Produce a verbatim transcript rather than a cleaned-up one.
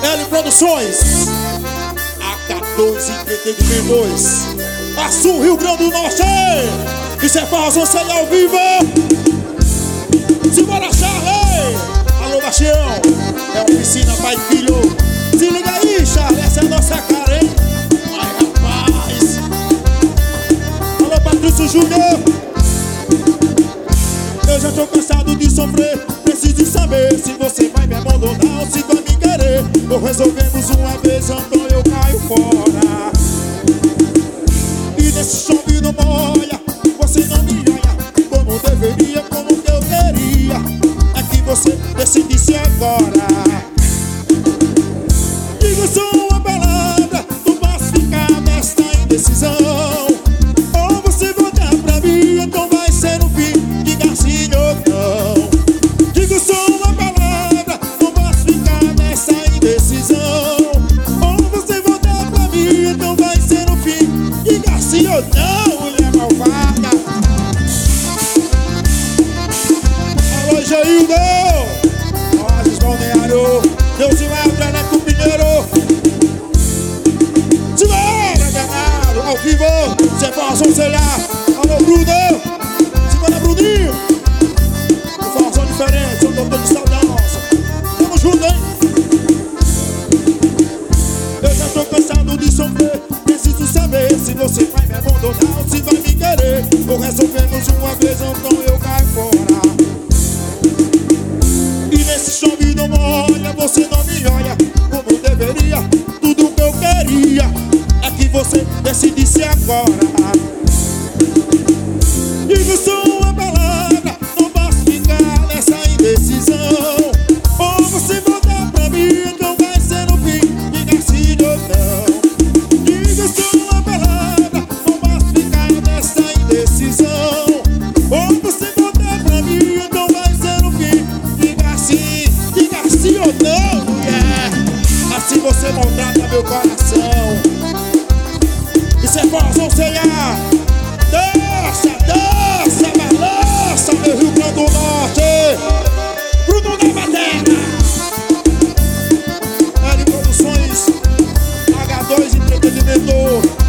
L Produções, A K dois Entretenimentos, Açu, Rio Grande do Norte. Isso é Forrozão Cê L ao vivo. Simbora, Charlie. Alô, Bastião. É oficina pai e filho. Se liga aí, Charlie, essa é a nossa cara, hein? Ai, rapaz. Alô, Patrício Júnior. Eu já tô cansado de sofrer. Preciso saber se você vai me abandonar ou se vai me querer. Ou resolvemos uma vez, então eu caio fora. E nesse chove não molha, você não me olha como deveria, como que eu queria. É que você decidisse agora. Diga só uma palavra, não posso ficar nesta indecisão. Ou você voltar pra mim, então vai ser o fim. Diga sim ou não. Diga só uma palavra, não posso ficar nessa indecisão. Ou você voltar pra mim, então vai ser o fim. Diga sim ou não, mulher malvada. Alô, Jaildo. Nós, Balneário. Deus e Latra, Neto Pinheiro. Simbora, danado, ao vivo. Cê Forrozão Cê L. Alô, Bruno. Simbora, Bruninho. O Forrozão diferente, sou doutor de saúde da nossa. Tamo junto, hein? Eu já tô cansado de sofrer. Preciso saber se você vai me abandonar ou se vai me querer. Ou resolvemos uma vez, então eu caio fora. E nesse chove não molha, você não me olha como deveria. Tudo que eu queria é que você decidisse agora. Diga só uma palavra, não posso ficar nessa indecisão. Ou você voltar pra mim, então vai ser o fim. Diga sim ou não. Diga só uma palavra, não posso ficar nessa indecisão. Ou você voltar pra mim, então vai ser o fim. Diga sim, diga sim ou não, mulher. Assim você maltrata meu coração. Isso é Forrozão Cê L. Dança, dança, balança, meu Rio Grande do Norte. Bruno da Bateria. L Produções, A K dois Entretenimento.